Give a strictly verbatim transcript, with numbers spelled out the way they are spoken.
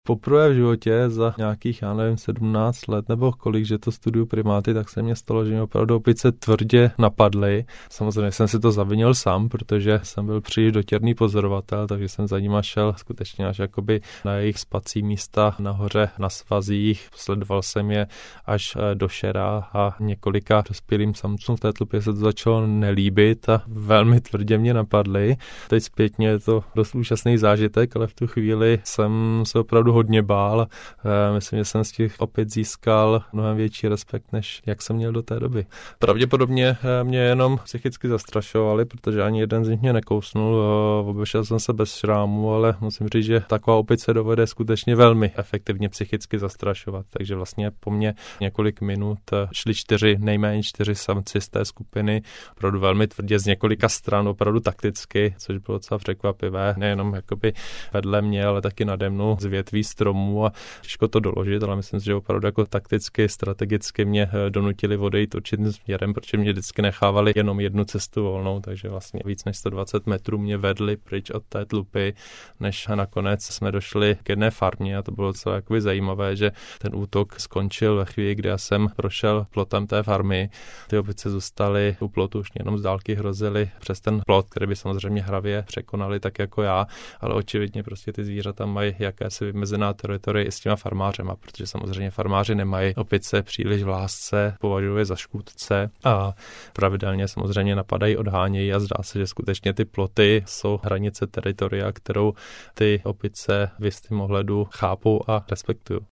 Poprvé v životě za nějakých, já nevím, sedmnáct let nebo kolik, že to studuju primáty, tak se mě stalo, že mě opravdu opice tvrdě napadly. Samozřejmě jsem si to zavinil sám, protože jsem byl příliš dotěrný pozorovatel, takže jsem za nima šel skutečně až jakoby na jejich spací místa nahoře na svazích. Sledoval jsem je až do šera a několika dospělým samcům v té tlupě se to začalo nelíbit a velmi tvrdě mě napadly. Teď zpětně je to dost úžasný zážitek, ale v tu chvíli jsem se opravdu hodně bál. Myslím, že jsem z těch opic získal mnohem větší respekt, než jak jsem měl do té doby. Pravděpodobně mě jenom psychicky zastrašovali, protože ani jeden z nich mě nekousnul. Obešel jsem se bez šrámu, ale musím říct, že taková opice dovede skutečně velmi efektivně psychicky zastrašovat. Takže vlastně po mně několik minut šli čtyři, nejméně čtyři samci z té skupiny, opravdu velmi tvrdě z několika stran, opravdu takticky, což bylo docela překvapivé. Nejenom jakoby vedle mě, ale taky nade mnou z větví stromů a těžko to doložit, ale myslím si, že opravdu jako takticky, strategicky mě donutili odejít určitým směrem, protože mě vždycky nechávali jenom jednu cestu volnou, takže vlastně víc než sto dvacet metrů mě vedli pryč od té tlupy, než nakonec jsme došli k jedné farmě a to bylo docela jakoby zajímavé, že ten útok skončil ve chvíli, kdy já jsem prošel plotem té farmy. Ty opice zůstaly u plotu, už jenom z dálky hrozily přes ten plot, který by samozřejmě hravě překonali tak jako já, ale očividně prostě ty zvířata mají jakési vymezená teritorie i s těma farmářema, protože samozřejmě farmáři nemají opice příliš v lásce, považují je za škůdce a pravidelně samozřejmě napadají, odhánějí a zdá se, že skutečně ty ploty jsou hranice teritoria, kterou ty opice v jistém ohledu chápou a respektují.